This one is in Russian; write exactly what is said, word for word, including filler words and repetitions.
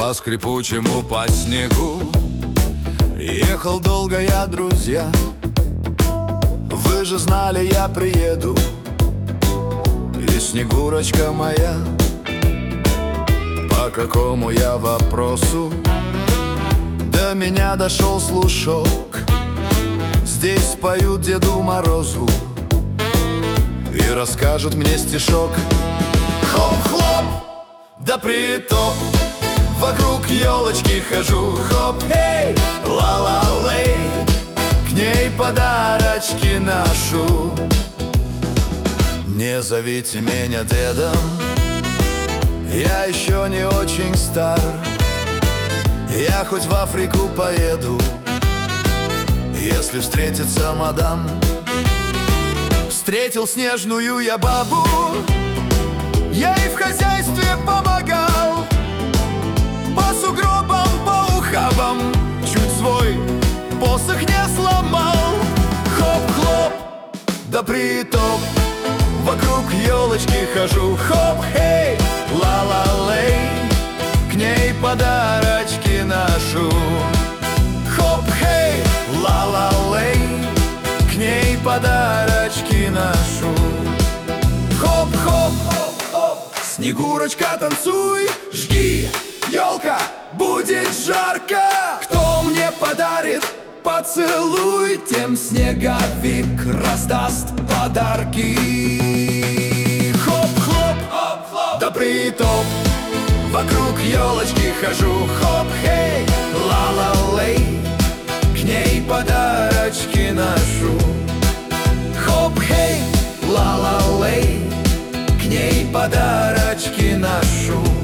по скрипучему по снегу. Ехал долго я, друзья, вы же знали, я приеду. И Снегурочка моя, по какому я вопросу до меня дошел слушок. Здесь поют Деду Морозу и расскажут мне стишок. Хоп-хлоп, да притоп, вокруг елочки хожу. Хоп, эй, ла-ла-лей, к ней подарочки ношу. Не зовите меня дедом, я еще не очень стар. Я хоть в Африку поеду, если встретится мадам. Встретил снежную я бабу, я ей в хозяйстве помогал. По сугробам, по ухабам, чуть свой посох не сломал. Хоп-хлоп, да притоп, вокруг елочки хожу. Хоп, хей, ла-ла-лей, к ней подарочки ношу. Хоп, хей, ла-ла-лей, к ней подарочки ношу. Хоп-хоп, Снегурочка, танцуй, жги, елка, будет жарко. Кто мне подарит поцелуй, тем снеговик раздаст подарки. Хоп-хлоп, да притоп, вокруг елочки хожу. Хоп, хей, ла-ла-лей, к ней подарочки ношу. Хоп, хей, ла-ла-лей, к ней подарочки ношу.